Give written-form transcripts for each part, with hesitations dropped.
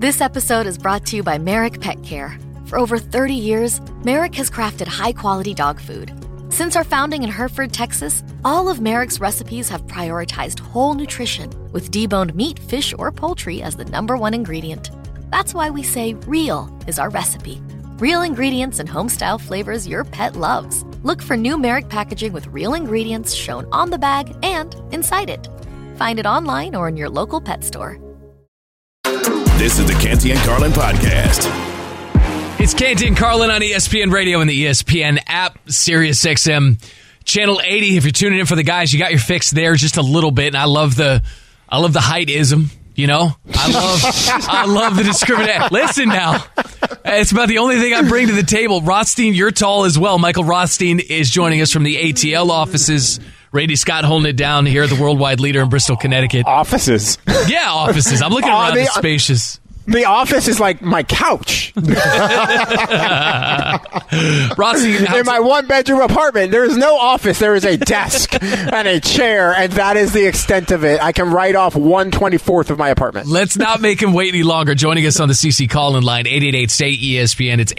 This episode is brought to you by Merrick Pet Care. For over 30 years, Merrick has crafted high-quality dog food. Since our founding in Hereford, Texas, all of Merrick's recipes have prioritized whole nutrition, with deboned meat, fish, or poultry as the #1 ingredient. That's why we say real is our recipe. Real ingredients and home-style flavors your pet loves. Look for new Merrick packaging with real ingredients shown on the bag and inside it. Find it online or in your local pet store. This is the Canty and Carlin podcast. It's Canty and Carlin on ESPN Radio and the ESPN app, Sirius XM Channel 80. If you're tuning in for the guys, you got your fix there just a little bit. And I love the height-ism, you know? I love the discrimination. Listen now. It's about the only thing I bring to the table. Rothstein, you're tall as well. Michael Rothstein is joining us from the ATL offices. Randy Scott holding it down here, the worldwide leader in Bristol, Connecticut. Offices. Yeah, offices. I'm looking around the spacious. The office is like my couch. Rothstein, in my one-bedroom apartment, there is no office. There is a desk and a chair, and that is the extent of it. I can write off 1/24 of my apartment. Let's not make him wait any longer. Joining us on the CC call-in line, 888-STAY-ESPN. It's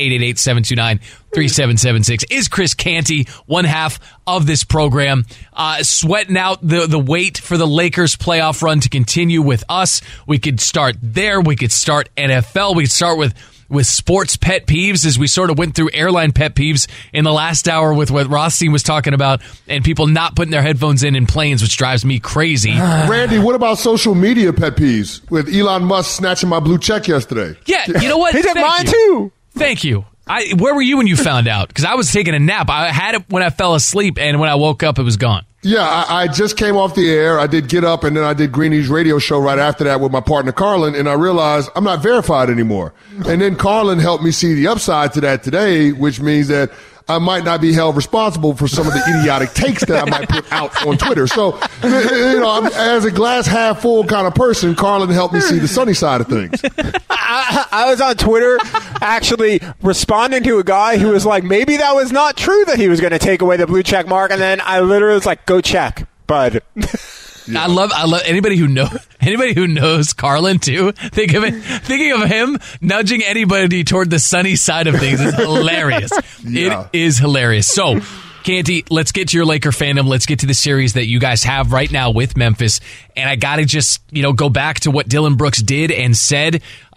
888-729-3776. Is Chris Canty, one half of this program, sweating out the wait for the Lakers playoff run to continue with us. We could start there. We could start NFL. We could start with sports pet peeves, as we sort of went through airline pet peeves in the last hour with what Rothstein was talking about, and people not putting their headphones in planes, which drives me crazy. Randy, what about social media pet peeves with Elon Musk snatching my blue check yesterday? Yeah, you know what? He did mine too. Thank you. Where were you when you found out? Because I was taking a nap. I had it when I fell asleep, and when I woke up, it was gone. Yeah, I just came off the air. I did Get Up, and then I did Greeny's radio show right after that with my partner Carlin, and I realized I'm not verified anymore. And then Carlin helped me see the upside to that today, which means that I might not be held responsible for some of the idiotic takes that I might put out on Twitter. So, you know, as a glass half full kind of person, Carlin helped me see the sunny side of things. I was on Twitter actually responding to a guy who was like, maybe that was not true that he was going to take away the blue check mark. And then I literally was like, go check, bud. Yeah. I love anybody who knows Carlin too. Thinking of him nudging anybody toward the sunny side of things is hilarious. Yeah. It is hilarious. So, Canty, let's get to your Laker fandom. Let's get to the series that you guys have right now with Memphis. And I got to just, go back to what Dillon Brooks did and said,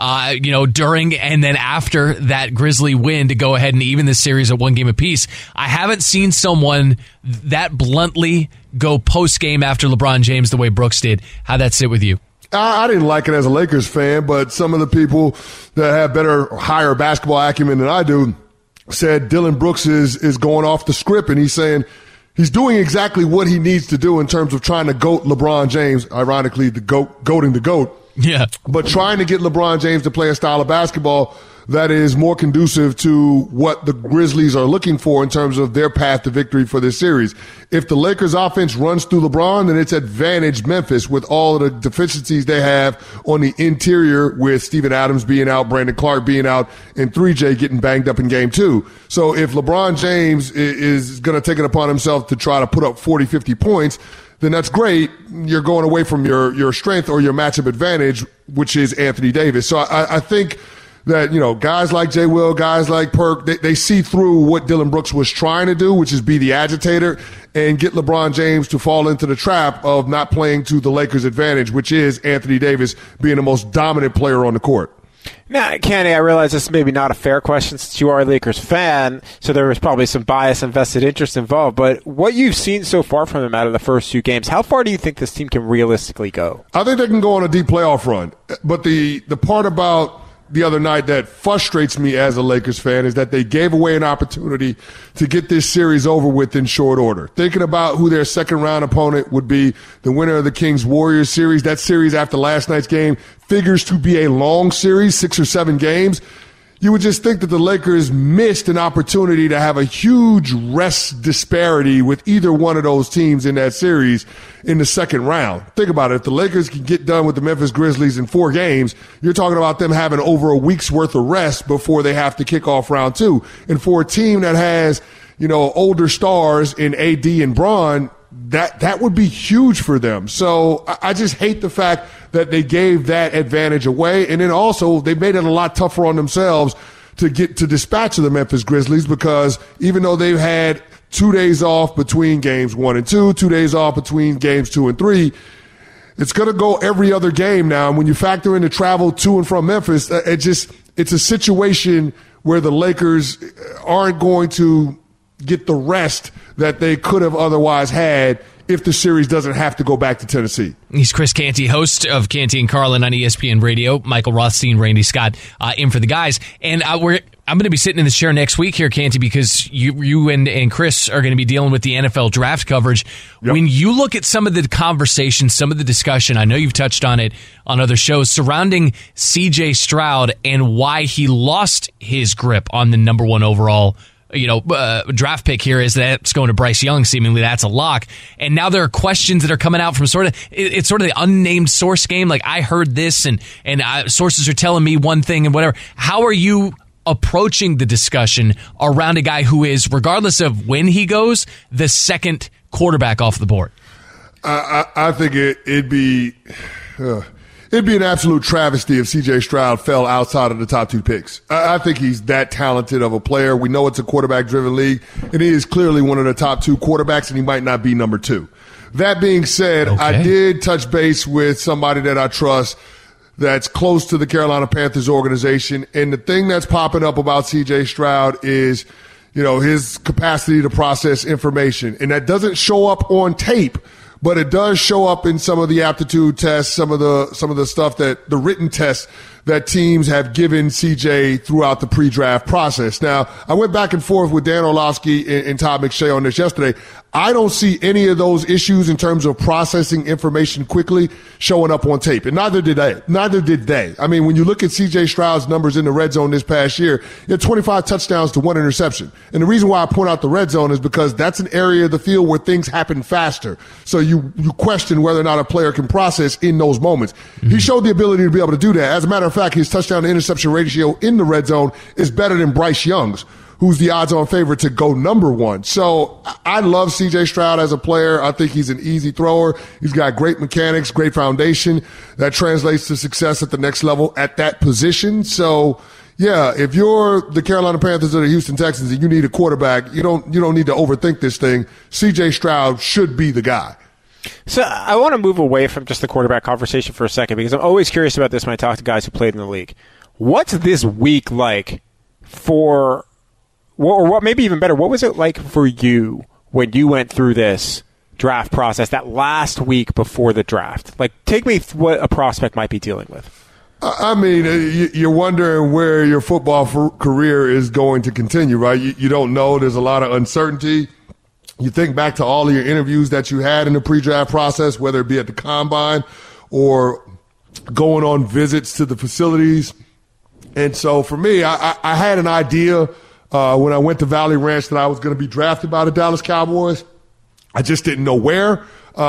during and then after that Grizzly win to go ahead and even this series at 1 game apiece. I haven't seen someone that bluntly go post-game after LeBron James the way Brooks did. How'd that sit with you? I didn't like it as a Lakers fan, but some of the people that have better, higher basketball acumen than I do said Dillon Brooks is going off the script, and he's saying he's doing exactly what he needs to do in terms of trying to GOAT LeBron James, ironically, goating the GOAT. Yeah. But trying to get LeBron James to play a style of basketball that is more conducive to what the Grizzlies are looking for in terms of their path to victory for this series. If the Lakers offense runs through LeBron, then it's advantage Memphis with all of the deficiencies they have on the interior, with Steven Adams being out, Brandon Clark being out, and 3J getting banged up in game 2. So if LeBron James is going to take it upon himself to try to put up 40, 50 points, then that's great. You're going away from your strength or your matchup advantage, which is Anthony Davis. So I think that, guys like Jay Will, guys like Perk, they see through what Dillon Brooks was trying to do, which is be the agitator and get LeBron James to fall into the trap of not playing to the Lakers' advantage, which is Anthony Davis being the most dominant player on the court. Now, Kenny, I realize this is maybe not a fair question since you are a Lakers fan, so there was probably some bias and vested interest involved. But what you've seen so far from them out of the first 2 games, how far do you think this team can realistically go? I think they can go on a deep playoff run. But the part about the other night that frustrates me as a Lakers fan is that they gave away an opportunity to get this series over with in short order. Thinking about who their second round opponent would be, the winner of the Kings-Warriors series, that series after last night's game figures to be a long series, 6 or 7 games. You would just think that the Lakers missed an opportunity to have a huge rest disparity with either one of those teams in that series in the second round. Think about it. If the Lakers can get done with the Memphis Grizzlies in 4 games, you're talking about them having over a week's worth of rest before they have to kick off round 2. And for a team that has, older stars in AD and Bron, that would be huge for them. So I just hate the fact that they gave that advantage away. And then also they made it a lot tougher on themselves to get to dispatch of the Memphis Grizzlies, because even though they've had 2 days off between games 1 and 2, 2 days off between games 2 and 3, it's going to go every other game now. And when you factor in the travel to and from Memphis, it's a situation where the Lakers aren't going to get the rest that they could have otherwise had if the series doesn't have to go back to Tennessee. He's Chris Canty, host of Canty and Carlin on ESPN Radio. Michael Rothstein, Randy Scott in for the guys. And I'm going to be sitting in this chair next week here, Canty, because you and Chris are going to be dealing with the NFL draft coverage. Yep. When you look at some of the conversation, some of the discussion, I know you've touched on it on other shows, surrounding C.J. Stroud and why he lost his grip on the number 1 overall draft pick here, is that it's going to Bryce Young. Seemingly that's a lock. And now there are questions that are coming out from it's sort of the unnamed source game. Like, I heard this and sources are telling me one thing and whatever. How are you approaching the discussion around a guy who is, regardless of when he goes, the second quarterback off the board? I think it'd be an absolute travesty if C.J. Stroud fell outside of the top 2 picks. I think he's that talented of a player. We know it's a quarterback-driven league, and he is clearly one of the top 2 quarterbacks, and he might not be number 2. That being said, okay, I did touch base with somebody that I trust that's close to the Carolina Panthers organization, and the thing that's popping up about C.J. Stroud is, his capacity to process information, and that doesn't show up on tape, but it does show up in some of the aptitude tests, some of the stuff that the written tests that teams have given CJ throughout the pre-draft process. Now, I went back and forth with Dan Orlovsky and Todd McShay on this yesterday. I don't see any of those issues in terms of processing information quickly showing up on tape, and neither did they. I mean, when you look at C.J. Stroud's numbers in the red zone this past year, he had 25 touchdowns to 1 interception. And the reason why I point out the red zone is because that's an area of the field where things happen faster. So you question whether or not a player can process in those moments. Mm-hmm. He showed the ability to be able to do that. As a matter of fact, his touchdown to interception ratio in the red zone is better than Bryce Young's, who's the odds-on favorite to go number 1. So I love C.J. Stroud as a player. I think he's an easy thrower. He's got great mechanics, great foundation that translates to success at the next level at that position. So, yeah, if you're the Carolina Panthers or the Houston Texans and you need a quarterback, you don't need to overthink this thing. C.J. Stroud should be the guy. So I want to move away from just the quarterback conversation for a second, because I'm always curious about this when I talk to guys who played in the league. What's this week like for... or what, maybe even better, what was it like for you when you went through this draft process, that last week before the draft? Like, take me through what a prospect might be dealing with. I mean, you're wondering where your football career is going to continue, right? You don't know. There's a lot of uncertainty. You think back to all of your interviews that you had in the pre-draft process, whether it be at the combine or going on visits to the facilities. And so for me, I had an idea when I went to Valley Ranch that I was going to be drafted by the Dallas Cowboys. I just didn't know where.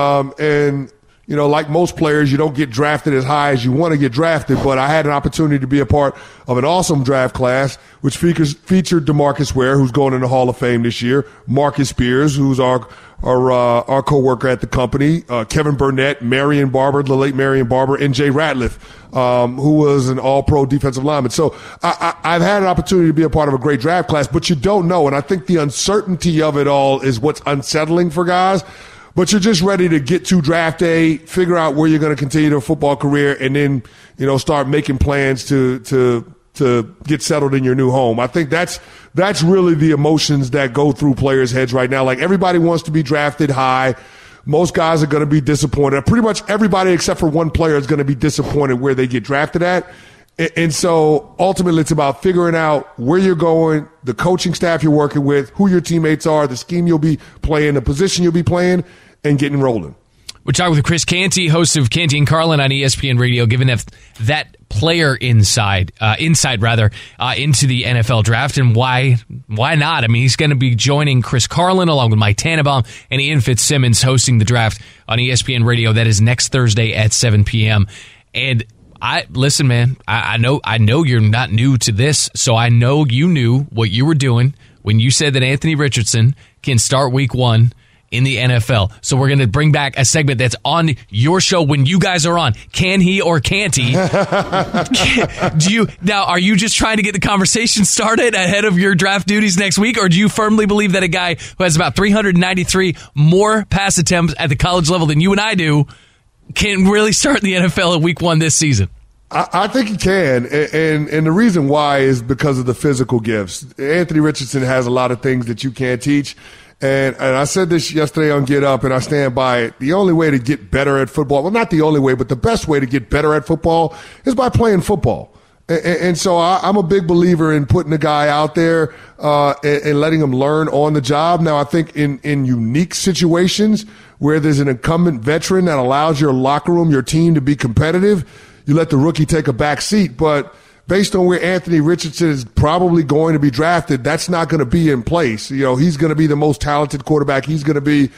And, like most players, you don't get drafted as high as you want to get drafted, but I had an opportunity to be a part of an awesome draft class, which featured DeMarcus Ware, who's going in the Hall of Fame this year, Marcus Spears, who's our co-worker at the company, Kevin Burnett, Marion Barber, the late Marion Barber, and Jay Ratliff, who was an all-pro defensive lineman. So I've had an opportunity to be a part of a great draft class, but you don't know. And I think the uncertainty of it all is what's unsettling for guys. But you're just ready to get to draft day, figure out where you're going to continue your football career, and then, start making plans to get settled in your new home. I think that's really the emotions that go through players' heads right now. Like, everybody wants to be drafted high. Most guys are going to be disappointed. Pretty much everybody except for one player is going to be disappointed where they get drafted at. And so ultimately it's about figuring out where you're going, the coaching staff you're working with, who your teammates are, the scheme you'll be playing, the position you'll be playing, and getting rolling. We're talking with Chris Canty, host of Canty and Carlin on ESPN Radio, giving that player insight into the NFL draft, and why not? I mean, he's going to be joining Chris Carlin along with Mike Tannenbaum and Ian Fitzsimmons hosting the draft on ESPN Radio. That is next Thursday at 7 p.m. And listen, man, I know you're not new to this, so I know you knew what you were doing when you said that Anthony Richardson can start week 1 in the NFL. So we're going to bring back a segment that's on your show when you guys are on. Can he or can't he? Are you just trying to get the conversation started ahead of your draft duties next week, or do you firmly believe that a guy who has about 393 more pass attempts at the college level than you and I do can really start in the NFL at week 1 this season? I think he can, and the reason why is because of the physical gifts. Anthony Richardson has a lot of things that you can't teach. And I said this yesterday on Get Up, and I stand by it. The only way to get better at football, well, not the only way, but the best way to get better at football is by playing football. And so I'm a big believer in putting a guy out there and letting him learn on the job. Now, I think in unique situations where there's an incumbent veteran that allows your locker room, your team to be competitive, you let the rookie take a back seat. But based on where Anthony Richardson is probably going to be drafted, that's not going to be in place. He's going to be the most talented quarterback. He's going to be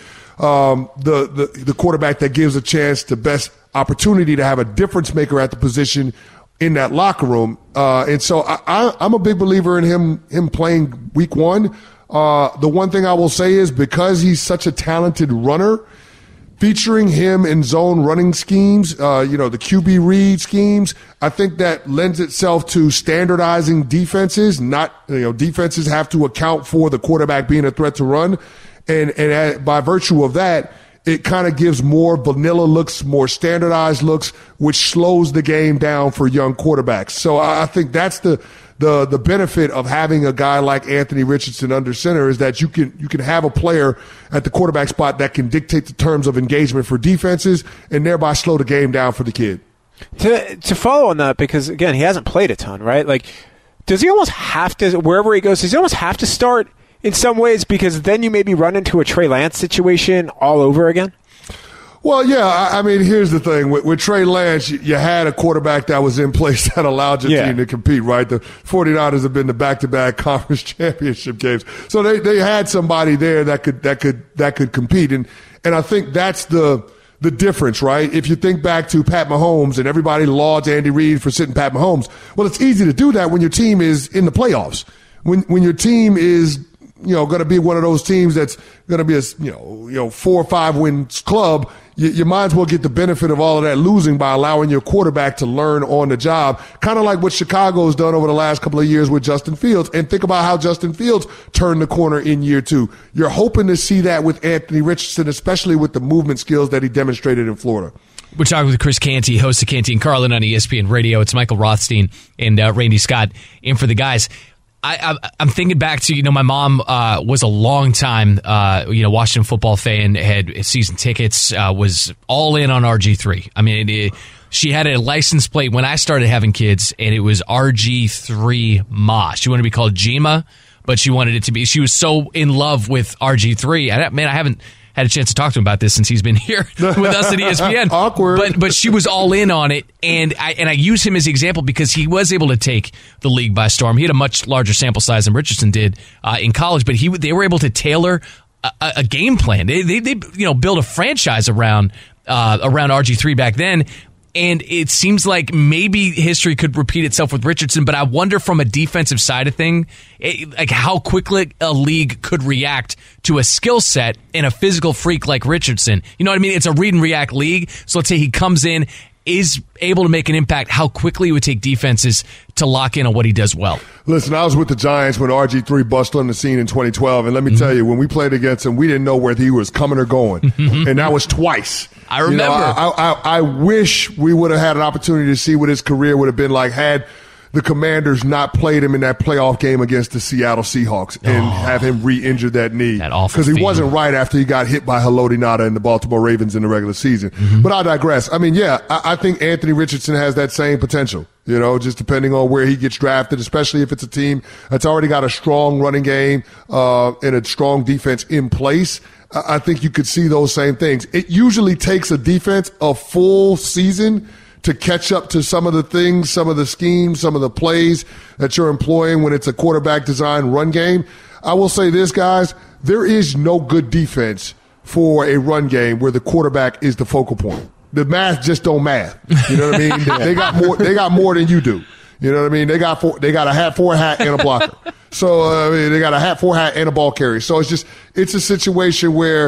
the quarterback that gives a chance, the best opportunity to have a difference maker at the position in that locker room. And so I'm a big believer in him playing week 1. The one thing I will say is because he's such a talented runner, featuring him in zone running schemes, the QB read schemes, I think that lends itself to standardizing defenses. Defenses have to account for the quarterback being a threat to run. And by virtue of that, it kind of gives more vanilla looks, more standardized looks, which slows the game down for young quarterbacks. So I think that's the benefit of having a guy like Anthony Richardson under center, is that you can have a player at the quarterback spot that can dictate the terms of engagement for defenses and thereby slow the game down for the kid. To follow on that, because again, he hasn't played a ton, right? Like, does he almost have to, wherever he goes, does he almost have to start in some ways, because then you maybe run into a Trey Lance situation all over again? Well, yeah, I mean, here's the thing. With Trey Lance, you had a quarterback that was in place that allowed your team to compete, right? The 49ers have been to back-to-back conference championship games. So they had somebody there that could compete. And I think that's the difference, right? If you think back to Pat Mahomes, and everybody lauds Andy Reid for sitting Pat Mahomes, well, it's easy to do that when your team is in the playoffs. When your team is going to be one of those teams that's going to be a 4 or 5 wins club, you might as well get the benefit of all of that losing by allowing your quarterback to learn on the job, kind of like what Chicago's done over the last couple of years with Justin Fields. And think about how Justin Fields turned the corner in year 2. You're hoping to see that with Anthony Richardson, especially with the movement skills that he demonstrated in Florida. We're talking with Chris Canty, host of Canty and Carlin on ESPN Radio. It's Michael Rothstein and Randy Scott in for the guys. I'm thinking back to, my mom was a long time, Washington football fan, had season tickets, was all in on RG3. I mean, she had a license plate when I started having kids, and it was RG3 Ma. She wanted to be called Jima, but she wanted it to be, she was so in love with RG3. I haven't had a chance to talk to him about this since he's been here with us at ESPN. Awkward. But she was all in on it, and I use him as an example because he was able to take the league by storm. He had a much larger sample size than Richardson did in college, but they were able to tailor a game plan. They build a franchise around RG3 back then. And it seems like maybe history could repeat itself with Richardson, but I wonder from a defensive side of thing, like how quickly a league could react to a skill set and a physical freak like Richardson. You know what I mean? It's a read and react league. So let's say he comes in, is able to make an impact, how quickly it would take defenses to lock in on what he does well. Listen, I was with the Giants when RG3 busted on the scene in 2012, and let me tell you, when we played against him, we didn't know whether he was coming or going, and that was twice. I remember. I wish we would have had an opportunity to see what his career would have been like had the Commanders not played him in that playoff game against the Seattle Seahawks and have him re-injure that knee. That awful because he wasn't right after he got hit by Haloti Ngata and the Baltimore Ravens in the regular season. But I digress. I mean, I think Anthony Richardson has that same potential, just depending on where he gets drafted, especially if it's a team that's already got a strong running game and a strong defense in place. I think you could see those same things. It usually takes a defense a full season to catch up to some of the things, some of the schemes, some of the plays that you're employing when it's a quarterback design run game. I will say this, guys, there is no good defense for a run game where the quarterback is the focal point. The math just don't math. You know what I mean? They got more than you do. You know what I mean? They got a hat, 4 hat, and a blocker. So they got a hat, 4 hat, and a ball carrier. So it's a situation where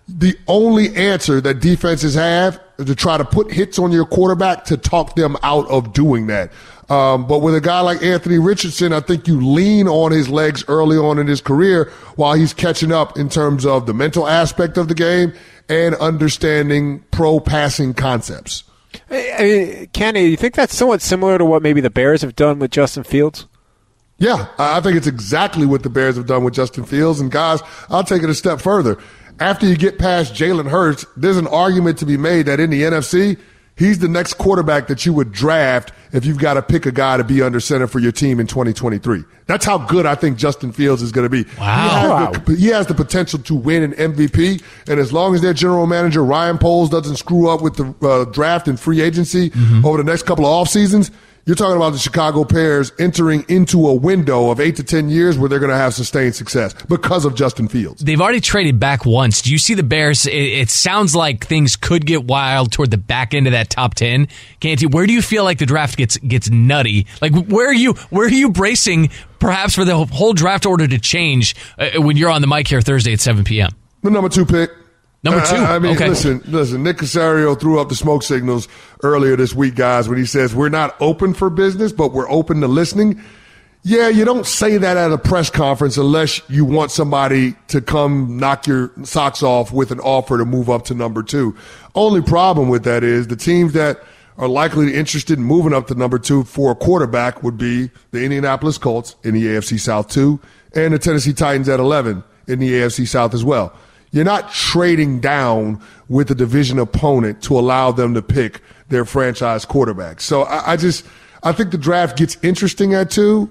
the only answer that defenses have is to try to put hits on your quarterback to talk them out of doing that. But with a guy like Anthony Richardson, I think you lean on his legs early on in his career while he's catching up in terms of the mental aspect of the game and understanding pro passing concepts. I mean, Kenny, do you think that's somewhat similar to what maybe the Bears have done with Justin Fields? Yeah, I think it's exactly what the Bears have done with Justin Fields. And guys, I'll take it a step further. After you get past Jalen Hurts, there's an argument to be made that in the NFC, he's the next quarterback that you would draft if you've got to pick a guy to be under center for your team in 2023. That's how good I think Justin Fields is going to be. Wow. He has the potential to win an MVP, and as long as their general manager, Ryan Poles, doesn't screw up with the draft and free agency over the next couple of off seasons, you're talking about the Chicago Bears entering into a window of 8 to 10 years where they're going to have sustained success because of Justin Fields. They've already traded back once. Do you see the Bears? It sounds like things could get wild toward the back end of that top 10. Canty, where do you feel like the draft gets nutty? Like, where are you bracing perhaps for the whole draft order to change when you're on the mic here Thursday at 7 p.m.? The number 2 pick. Number 2. I mean, okay. Listen. Nick Caserio threw up the smoke signals earlier this week, guys, when he says we're not open for business, but we're open to listening. Yeah, you don't say that at a press conference unless you want somebody to come knock your socks off with an offer to move up to number 2. Only problem with that is the teams that are likely interested in moving up to number 2 for a quarterback would be the Indianapolis Colts in the AFC South 2 and the Tennessee Titans at 11 in the AFC South as well. You're not trading down with a division opponent to allow them to pick their franchise quarterback. So I think the draft gets interesting at 2.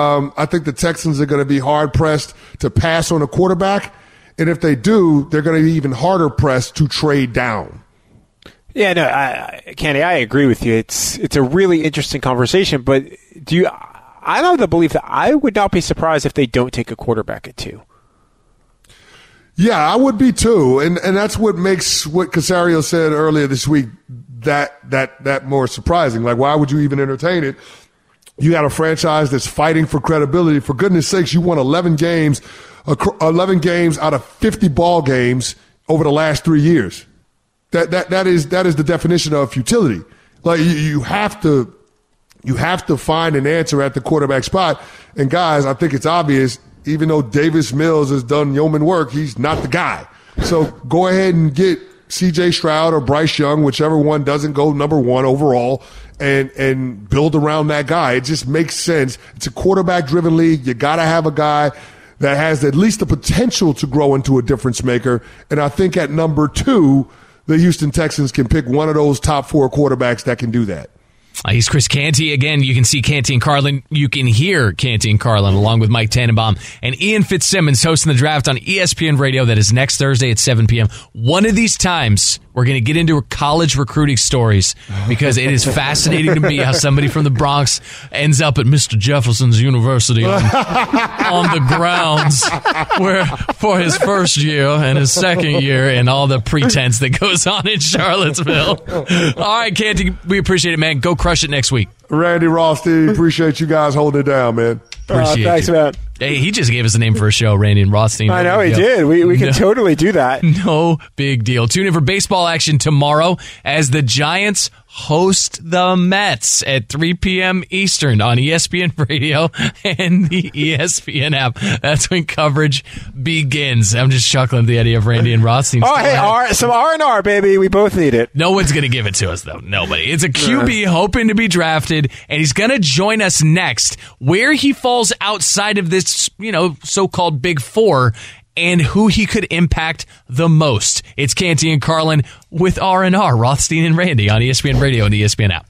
I think the Texans are going to be hard-pressed to pass on a quarterback. And if they do, they're going to be even harder pressed to trade down. Yeah, no, Kenny, I agree with you. It's a really interesting conversation, but I know the belief that I would not be surprised if they don't take a quarterback at 2. Yeah, I would be too, and that's what makes what Caserio said earlier this week that more surprising. Like, why would you even entertain it? You got a franchise that's fighting for credibility. For goodness sakes, you won 11 games out of 50 ball games over the last 3 years. That is the definition of futility. Like, you have to find an answer at the quarterback spot. And guys, I think it's obvious. Even though Davis Mills has done yeoman work, he's not the guy. So go ahead and get C.J. Stroud or Bryce Young, whichever one doesn't go number 1 overall, and build around that guy. It just makes sense. It's a quarterback-driven league. You got to have a guy that has at least the potential to grow into a difference maker. And I think at number 2, the Houston Texans can pick one of those top 4 quarterbacks that can do that. He's Chris Canty. Again, you can see Canty and Carlin. You can hear Canty and Carlin along with Mike Tannenbaum and Ian Fitzsimmons hosting the draft on ESPN Radio. That is next Thursday at 7 p.m. One of these times, we're going to get into college recruiting stories because it is fascinating to me how somebody from the Bronx ends up at Mr. Jefferson's University on the grounds for his first year and his second year and all the pretense that goes on in Charlottesville. All right, Canty, we appreciate it, man. Go crush it next week. Randy Rothstein, appreciate you guys holding it down, man. Appreciate thanks, you. man. Hey, he just gave us a name for a show, Randy and Rothstein. I know he did. We can totally do that. No big deal. Tune in for baseball action tomorrow as the Giants host the Mets at 3 p.m. Eastern on ESPN Radio and the ESPN app. That's when coverage begins. I'm just chuckling at the idea of Randy and Rothstein. Oh, hey, some R&R, baby. We both need it. No one's going to give it to us, though. Nobody. It's a QB hoping to be drafted, and he's going to join us next. Where he falls outside of this, so-called Big Four, and who he could impact the most. It's Canty and Carlin with R&R, Rothstein and Randy on ESPN Radio and the ESPN app.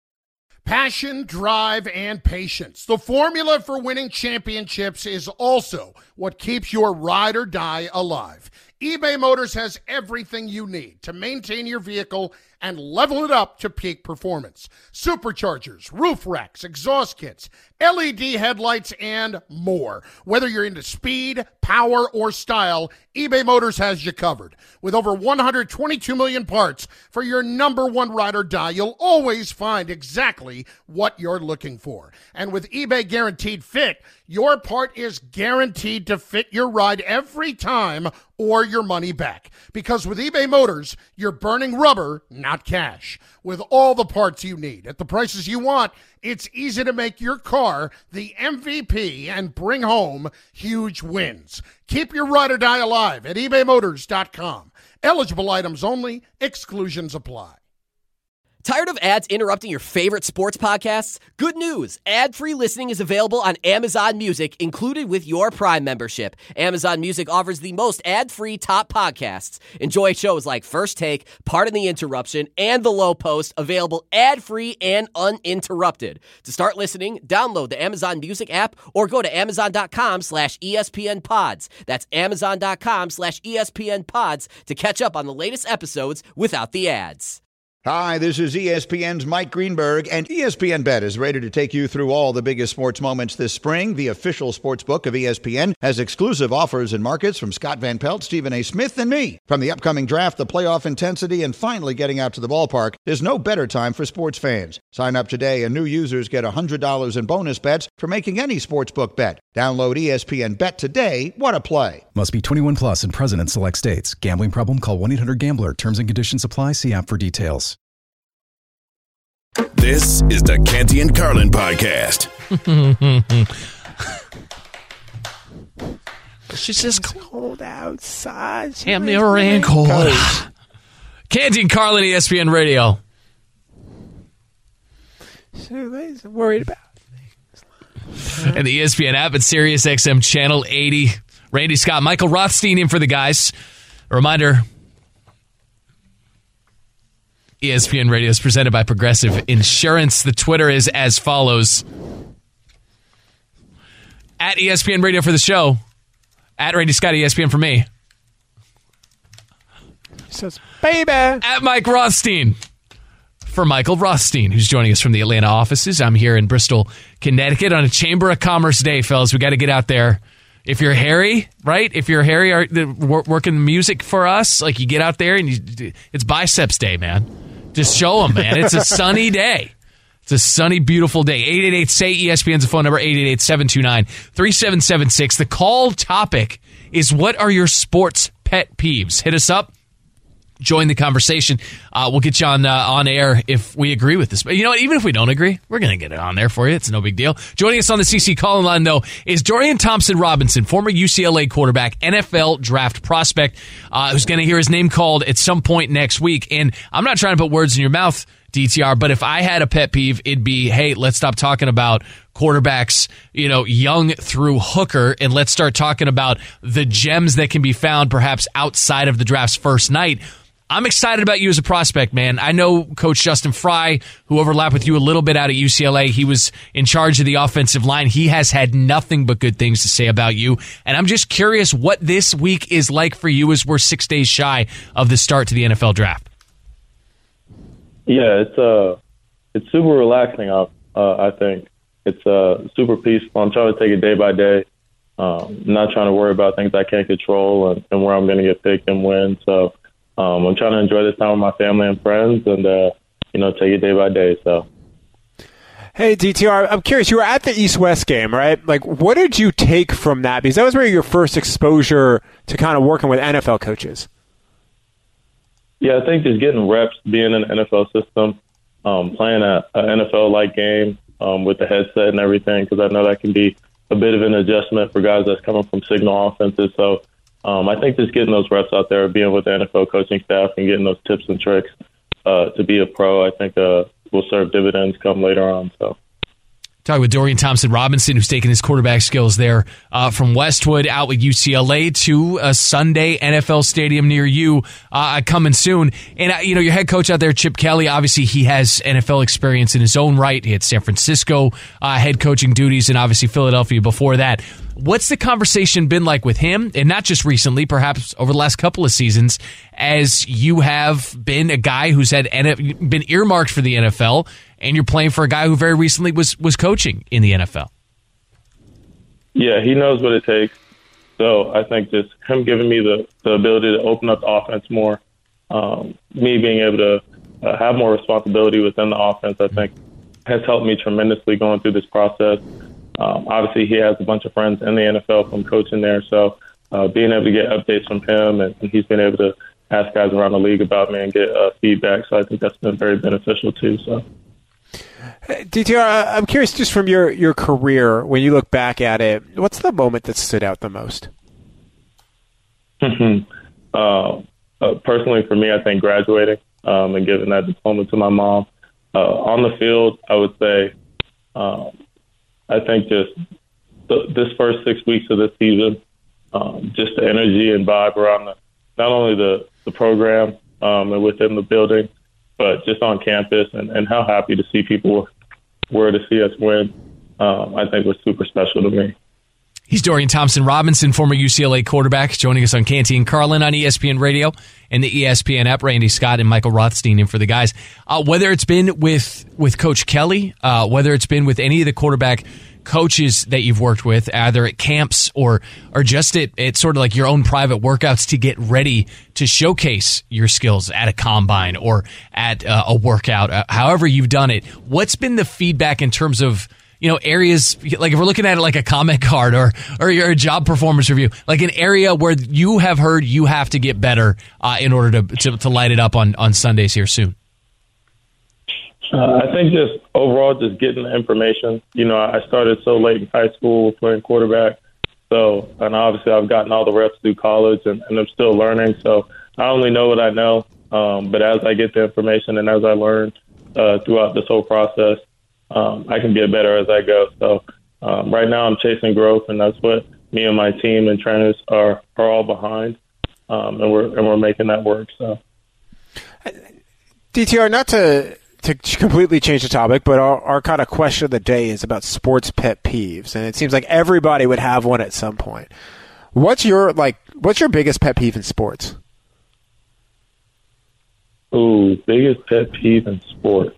Passion, drive, and patience. The formula for winning championships is also what keeps your ride or die alive. eBay Motors has everything you need to maintain your vehicle and level it up to peak performance. Superchargers, roof racks, exhaust kits, LED headlights, and more. Whether you're into speed, power, or style, eBay Motors has you covered. With over 122 million parts for your number one ride or die, you'll always find exactly what you're looking for. And with eBay Guaranteed Fit, your part is guaranteed to fit your ride every time or your money back. Because with eBay Motors, you're burning rubber, not cash. With all the parts you need at the prices you want, it's easy to make your car the MVP and bring home huge wins. Keep your ride or die alive at ebaymotors.com. Eligible items only. Exclusions apply. Tired of ads interrupting your favorite sports podcasts? Good news! Ad-free listening is available on Amazon Music, included with your Prime membership. Amazon Music offers the most ad-free top podcasts. Enjoy shows like First Take, Pardon the Interruption, and The Low Post, available ad-free and uninterrupted. To start listening, download the Amazon Music app or go to amazon.com/ESPN Pods. That's amazon.com/ESPN Pods to catch up on the latest episodes without the ads. Hi, this is ESPN's Mike Greenberg, and ESPN Bet is ready to take you through all the biggest sports moments this spring. The official sports book of ESPN has exclusive offers and markets from Scott Van Pelt, Stephen A. Smith, and me. From the upcoming draft, the playoff intensity, and finally getting out to the ballpark, there's no better time for sports fans. Sign up today, and new users get $100 in bonus bets for making any sportsbook bet. Download ESPN Bet today. What a play. Must be 21 plus and present in select states. Gambling problem? Call 1-800-GAMBLER. Terms and conditions apply. See app for details. This is the Canty and Carlin podcast. She's just cold outside. Damn near rain cold. Canty and Carlin, ESPN Radio. So I'm worried about things. And the ESPN app at Sirius XM Channel 80. Randy Scott, Michael Rothstein in for the guys. A reminder, ESPN Radio is presented by Progressive Insurance. The Twitter is as follows. At ESPN Radio for the show. At Randy Scott, ESPN for me. He says, baby. At Mike Rothstein for Michael Rothstein, who's joining us from the Atlanta offices. I'm here in Bristol, Connecticut on a Chamber of Commerce day, fellas. We got to get out there. If you're Harry, right? If you're Harry working music for us, like you get out there and it's biceps day, man. Just show them, man. It's a sunny day. It's a sunny, beautiful day. 888-SAY-ESPN's the phone number, 888-729-3776. The call topic is, what are your sports pet peeves? Hit us up. Join the conversation. We'll get you on air if we agree with this. But you know what? Even if we don't agree, we're going to get it on there for you. It's no big deal. Joining us on the CC call-in line, though, is Dorian Thompson-Robinson, former UCLA quarterback, NFL draft prospect, who's going to hear his name called at some point next week. And I'm not trying to put words in your mouth, DTR, but if I had a pet peeve, it'd be, hey, let's stop talking about quarterbacks, young through hooker, and let's start talking about the gems that can be found perhaps outside of the draft's first night. I'm excited about you as a prospect, man. I know Coach Justin Fry, who overlapped with you a little bit out at UCLA. He was in charge of the offensive line. He has had nothing but good things to say about you. And I'm just curious what this week is like for you as we're 6 days shy of the start to the NFL draft. Yeah, it's super relaxing. I think it's super peaceful. I'm trying to take it day by day. Not trying to worry about things I can't control and where I'm going to get picked and when. So I'm trying to enjoy this time with my family and friends, and take it day by day. So. Hey, DTR, I'm curious. You were at the East-West game, right? Like, what did you take from that? Because that was really your first exposure to kind of working with NFL coaches. Yeah, I think just getting reps, being in the NFL system, playing an NFL-like game with the headset and everything, because I know that can be a bit of an adjustment for guys that's coming from signal offenses. So I think just getting those reps out there, being with the NFL coaching staff and getting those tips and tricks to be a pro, I think will serve dividends come later on. So. Talking with Dorian Thompson-Robinson, who's taken his quarterback skills there from Westwood out with UCLA to a Sunday NFL stadium near you coming soon. And, your head coach out there, Chip Kelly, obviously he has NFL experience in his own right. He had San Francisco head coaching duties and obviously Philadelphia before that. What's the conversation been like with him, and not just recently, perhaps over the last couple of seasons, as you have been a guy who's been earmarked for the NFL, and you're playing for a guy who very recently was coaching in the NFL? Yeah, he knows what it takes. So I think just him giving me the ability to open up the offense more, me being able to have more responsibility within the offense, I think has helped me tremendously going through this process. Obviously, he has a bunch of friends in the NFL from coaching there, so being able to get updates from him, and he's been able to ask guys around the league about me and get feedback. So I think that's been very beneficial too. So. DTR, I'm curious, just from your career, when you look back at it, what's the moment that stood out the most? Personally, for me, I think graduating and giving that diploma to my mom. On the field, I would say, I think just this first 6 weeks of the season, just the energy and vibe around not only the program and within the building, but just on campus and how happy to see people were to see us win, I think was super special to me. He's Dorian Thompson-Robinson, former UCLA quarterback, joining us on Canty and Carlin on ESPN Radio and the ESPN app. Randy Scott and Michael Rothstein in for the guys. Whether it's been with Coach Kelly, whether it's been with any of the quarterback coaches that you've worked with, either at camps or just at sort of like your own private workouts to get ready to showcase your skills at a combine or at a workout, however you've done it, what's been the feedback in terms of, areas, like if we're looking at it like a comment card or your job performance review, like an area where you have heard you have to get better in order to light it up on Sundays here soon? I think just overall, just getting the information. I started so late in high school playing quarterback. And obviously I've gotten all the reps through college and I'm still learning. So I only know what I know. But as I get the information and as I learn throughout this whole process, I can get better as I go. So right now I'm chasing growth, and that's what me and my team and trainers are all behind. And we're making that work. So DTR, not to completely change the topic, but our kind of question of the day is about sports pet peeves, and it seems like everybody would have one at some point. What's your biggest pet peeve in sports? Ooh, biggest pet peeve in sports.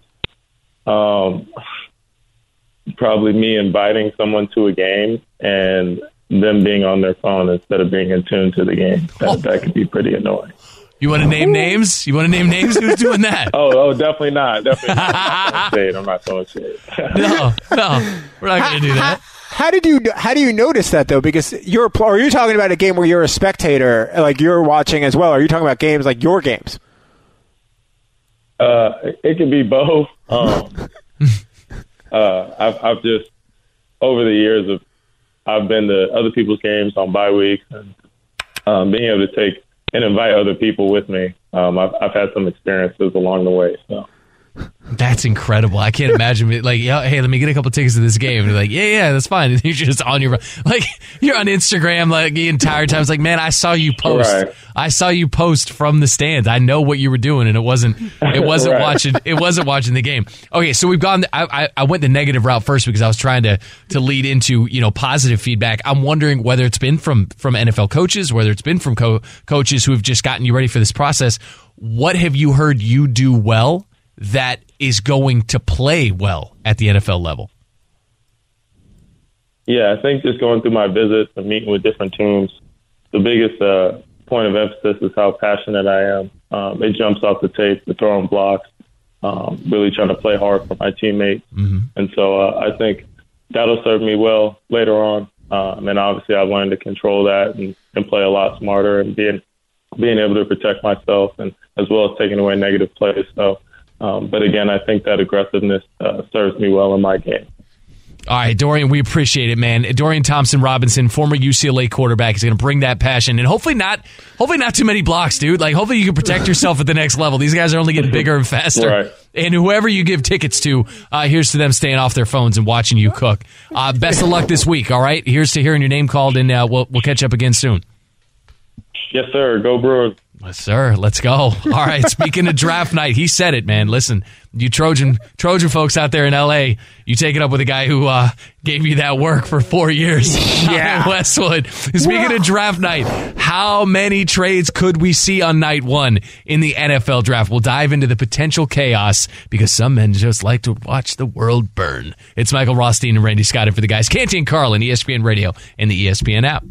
Probably me inviting someone to a game and them being on their phone instead of being in tune to the game. That could be pretty annoying. You want to name names? Who's doing that? Oh, definitely not. Definitely not. I'm not throwing shade. No, we're not going to do that. How do you notice that though? Because are you talking about a game where you're a spectator, like you're watching as well? Or are you talking about games like your games? It can be both. I've just over the years I've been to other people's games on bye weeks and being able to take and invite other people with me. I've had some experiences along the way. So that's incredible. I can't imagine like, hey, let me get a couple tickets to this game. And you're like, yeah, that's fine. And you're just on your, like, you're on Instagram like the entire time. It's like, man, I saw you post. Right. I saw you post from the stands. I know what you were doing, and it wasn't right. watching the game. Okay, so we've gone. I went the negative route first because I was trying to lead into positive feedback. I'm wondering whether it's been from NFL coaches, whether it's been from coaches who have just gotten you ready for this process. What have you heard you do well that is going to play well at the NFL level? Yeah, I think just going through my visits and meeting with different teams, the biggest point of emphasis is how passionate I am. It jumps off the tape, the throwing blocks, really trying to play hard for my teammates. Mm-hmm. And so I think that'll serve me well later on. And obviously I've learned to control that and play a lot smarter and being able to protect myself and as well as taking away negative plays. So, but again, I think that aggressiveness serves me well in my game. All right, Dorian, we appreciate it, man. Dorian Thompson-Robinson, former UCLA quarterback, is going to bring that passion, and hopefully not too many blocks, dude. Like, hopefully you can protect yourself at the next level. These guys are only getting bigger and faster. Right. And whoever you give tickets to, here's to them staying off their phones and watching you cook. Best of luck this week, all right? Here's to hearing your name called, and we'll catch up again soon. Yes, sir. Go Brewers. Yes, sir. Let's go. All right. Speaking of draft night, he said it, man. Listen, you Trojan folks out there in L.A., you take it up with a guy who gave you that work for 4 years in Westwood. Speaking of draft night, how many trades could we see on night one in the NFL draft? We'll dive into the potential chaos because some men just like to watch the world burn. It's Michael Rothstein and Randy Scott in for the guys. Canty and Carlin, ESPN Radio, and the ESPN app.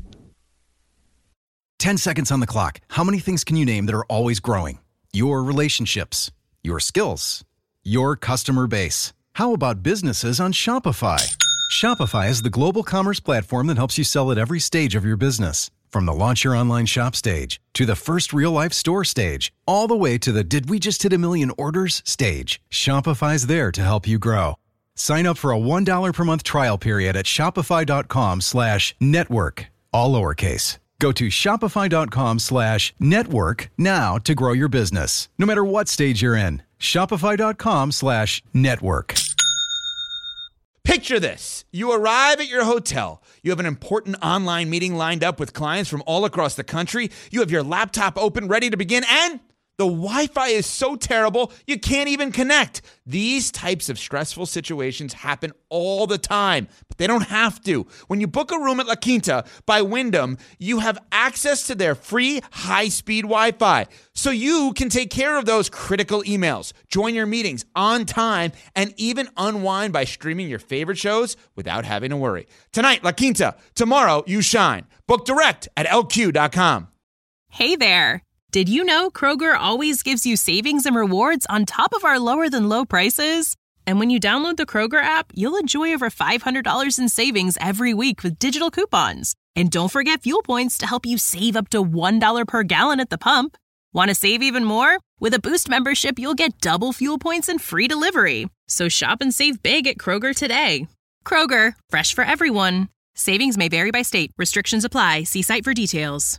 10 seconds on the clock. How many things can you name that are always growing? Your relationships, your skills, your customer base. How about businesses on Shopify? Shopify is the global commerce platform that helps you sell at every stage of your business. From the launch your online shop stage to the first real-life store stage, all the way to the did we just hit a million orders stage, Shopify's there to help you grow. Sign up for a $1 per month trial period at shopify.com/network, all lowercase. Go to shopify.com/network now to grow your business, no matter what stage you're in. Shopify.com/network. Picture this. You arrive at your hotel. You have an important online meeting lined up with clients from all across the country. You have your laptop open, ready to begin, and the Wi-Fi is so terrible, you can't even connect. These types of stressful situations happen all the time, but they don't have to. When you book a room at La Quinta by Wyndham, you have access to their free high-speed Wi-Fi, so you can take care of those critical emails, join your meetings on time, and even unwind by streaming your favorite shows without having to worry. Tonight, La Quinta. Tomorrow, you shine. Book direct at LQ.com. Hey there. Did you know Kroger always gives you savings and rewards on top of our lower-than-low prices? And when you download the Kroger app, you'll enjoy over $500 in savings every week with digital coupons. And don't forget fuel points to help you save up to $1 per gallon at the pump. Want to save even more? With a Boost membership, you'll get double fuel points and free delivery. So shop and save big at Kroger today. Kroger, fresh for everyone. Savings may vary by state. Restrictions apply. See site for details.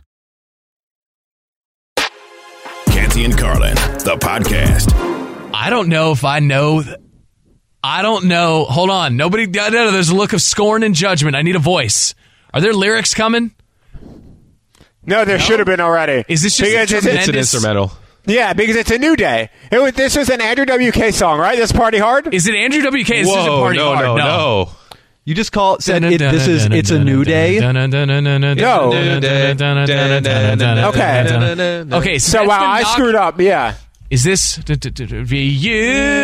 Canty and Carlin, the podcast. I don't know if I know. I don't know. Hold on. Nobody. No, there's a look of scorn and judgment. I need a voice. Are there lyrics coming? No, there should have been already. Is this just it's an instrumental? Yeah, because it's a new day. This was an Andrew WK song, right? This Party Hard? Is it Andrew WK? Is this a Party Hard? No. You just it's a new day. No. Okay, so wow, I screwed up. Yeah. Is this you?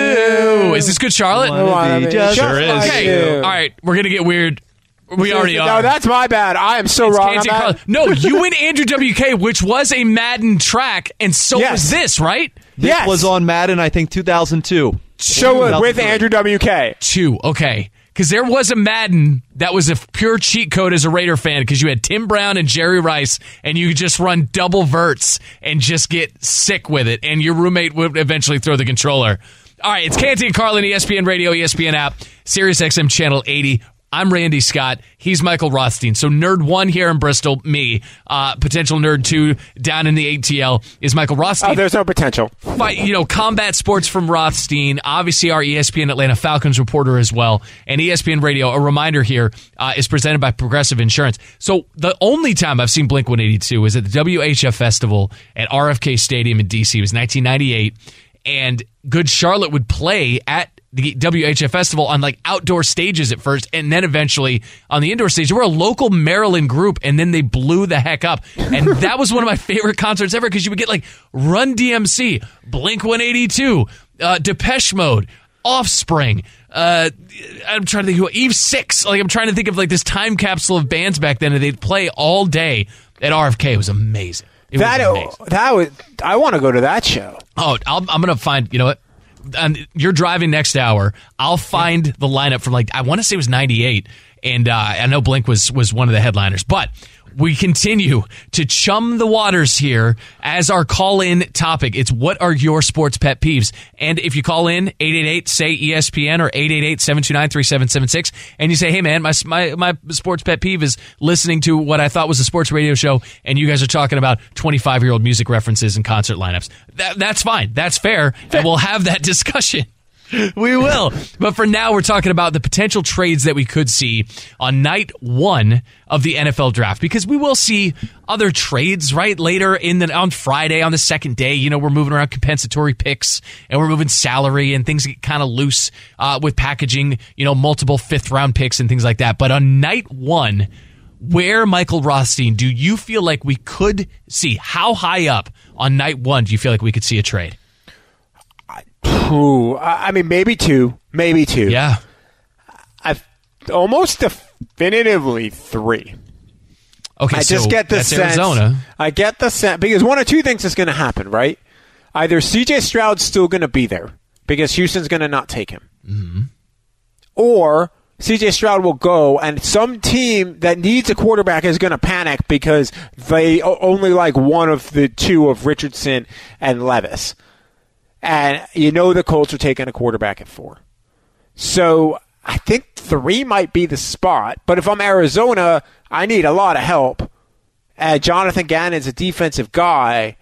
Is this Good Charlotte? Sure is. Okay. All right, we're gonna get weird. We already are. No, that's my bad. I am so wrong on that. No, you went Andrew WK, which was a Madden track, and so was this, right? This was on Madden, I think, 2002. So with Andrew WK. 2, okay. Because there was a Madden that was a pure cheat code as a Raider fan because you had Tim Brown and Jerry Rice, and you could just run double verts and just get sick with it, and your roommate would eventually throw the controller. All right, it's Canty and Carlin, ESPN Radio, ESPN app, Sirius XM Channel 80. I'm Randy Scott. He's Michael Rothstein. So Nerd 1 here in Bristol, me. Potential Nerd 2 down in the ATL is Michael Rothstein. Oh, there's no potential. Combat sports from Rothstein. Obviously, our ESPN Atlanta Falcons reporter as well. And ESPN Radio, a reminder here, is presented by Progressive Insurance. So the only time I've seen Blink-182 was at the WHF Festival at RFK Stadium in D.C. It was 1998. And Good Charlotte would play at the WHF Festival on outdoor stages at first, and then eventually on the indoor stage. They were a local Maryland group, and then they blew the heck up. And that was one of my favorite concerts ever because you would get Run DMC, Blink-182, Depeche Mode, Offspring. I'm trying to think who Eve 6. I'm trying to think of this time capsule of bands back then, and they'd play all day at RFK. It was amazing. I want to go to that show. Oh, I'm gonna find. You know what? You're driving next hour. I'll find the lineup from I want to say it was 98, and I know Blink was one of the headliners. But we continue to chum the waters here as our call-in topic. It's what are your sports pet peeves? And if you call in 888-SAY-ESPN or 888-729-3776, and you say, hey man, my sports pet peeve is listening to what I thought was a sports radio show, and you guys are talking about 25-year-old music references and concert lineups. That's fine. That's fair, and we'll have that discussion. We will. But for now, we're talking about the potential trades that we could see on night 1 of the NFL draft, because we will see other trades later on Friday on the second day. We're moving around compensatory picks, and we're moving salary, and things get kind of loose with packaging, multiple 5th round picks and things like that. But on night 1, where, Michael Rothstein, do you feel like we could see, how high up on night 1 do you feel like we could see a trade? I mean, maybe 2. Yeah. I've almost definitively 3. Okay, I just get the sense. Arizona. I get the sense because one of two things is going to happen, right? Either C.J. Stroud's still going to be there because Houston's going to not take him, or C.J. Stroud will go, and some team that needs a quarterback is going to panic because they only like one of the two of Richardson and Levis. And you know the Colts are taking a quarterback at 4. So I think 3 might be the spot. But if I'm Arizona, I need a lot of help. Jonathan Gannon's a defensive guy,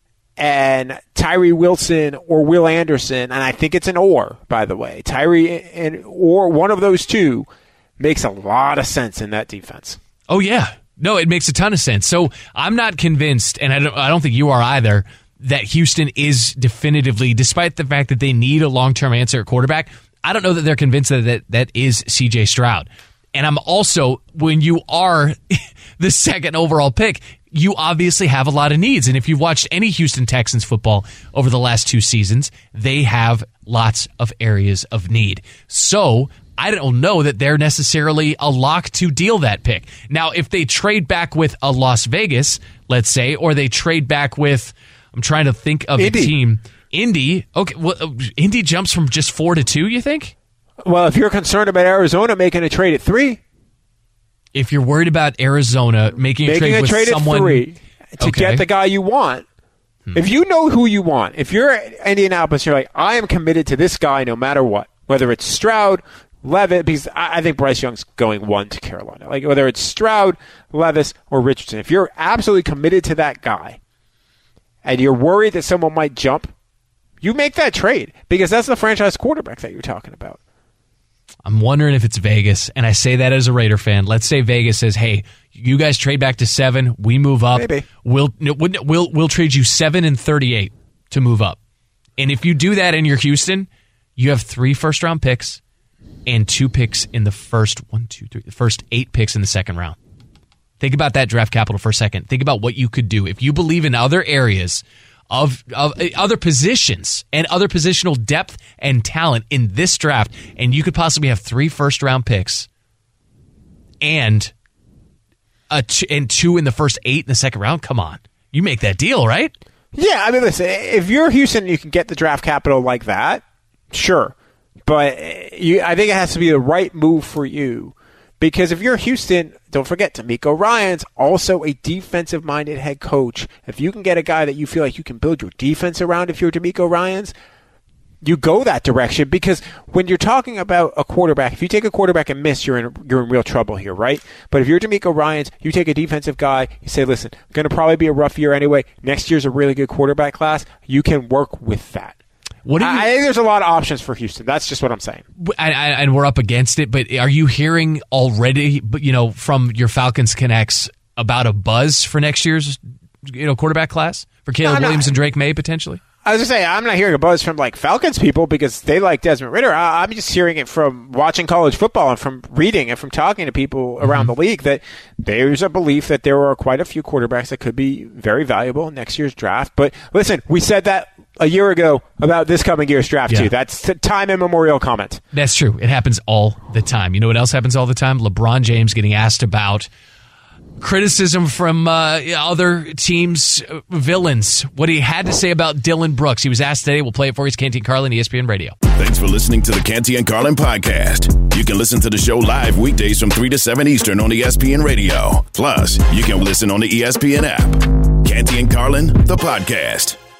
and Tyree Wilson or Will Anderson, and I think it's an or, by the way. Tyree or one of those two makes a lot of sense in that defense. Oh, yeah. No, it makes a ton of sense. So I'm not convinced, and I don't think you are either, that Houston is definitively, despite the fact that they need a long-term answer at quarterback, I don't know that they're convinced that is C.J. Stroud. And I'm also, when you are the second overall pick, you obviously have a lot of needs. And if you've watched any Houston Texans football over the last 2 seasons, they have lots of areas of need. So I don't know that they're necessarily a lock to deal that pick. Now, if they trade back with a Las Vegas, let's say, or they trade back with, I'm trying to think of Indy. a team. Indy. Okay, well, Indy jumps from just 4 to 2, you think? Well, if you're concerned about Arizona making a trade at 3. If you're worried about Arizona making a trade with someone at 3 to get the guy you want, if you know who you want, if you're Indianapolis, you're like, I am committed to this guy no matter what, whether it's Stroud, Levis, because I think Bryce Young's going 1 to Carolina. Like whether it's Stroud, Levis, or Richardson, if you're absolutely committed to that guy, and you're worried that someone might jump, you make that trade because that's the franchise quarterback that you're talking about. I'm wondering if it's Vegas, and I say that as a Raider fan. Let's say Vegas says, "Hey, you guys trade back to 7, we move up. Maybe. We'll trade you 7 and 38 to move up." And if you do that and you're Houston, you have 3 first-round picks and 2 picks in the first the first 8 picks in the second round. Think about that draft capital for a second. Think about what you could do if you believe in other areas of other positions and other positional depth and talent in this draft, and you could possibly have 3 first-round picks and 2 in the first 8 in the second round. Come on. You make that deal, right? Yeah, I mean, listen, if you're Houston and you can get the draft capital like that, sure. But I think it has to be the right move for you. Because if you're Houston, don't forget, D'Amico Ryans, also a defensive-minded head coach. If you can get a guy that you feel like you can build your defense around if you're D'Amico Ryans, you go that direction. Because when you're talking about a quarterback, if you take a quarterback and miss, you're in real trouble here, right? But if you're D'Amico Ryans, you take a defensive guy, you say, listen, going to probably be a rough year anyway. Next year's a really good quarterback class. You can work with that. I think there's a lot of options for Houston. That's just what I'm saying. And we're up against it, but are you hearing already, from your Falcons Connects about a buzz for next year's, quarterback class for Caleb Williams and Drake May potentially? I was going to say, I'm not hearing a buzz from Falcons people because they like Desmond Ridder. I'm just hearing it from watching college football and from reading and from talking to people around the league that there's a belief that there are quite a few quarterbacks that could be very valuable in next year's draft. But listen, we said that a year ago about this coming year's draft too. That's the time immemorial comment. That's true. It happens all the time. You know what else happens all the time? LeBron James getting asked about criticism from other teams' villains. What he had to say about Dylan Brooks. He was asked today. We'll play it for you. It's Canty and Carlin, ESPN Radio. Thanks for listening to the Canty and Carlin podcast. You can listen to the show live weekdays from 3 to 7 Eastern on ESPN Radio. Plus, you can listen on the ESPN app. Canty and Carlin, the podcast.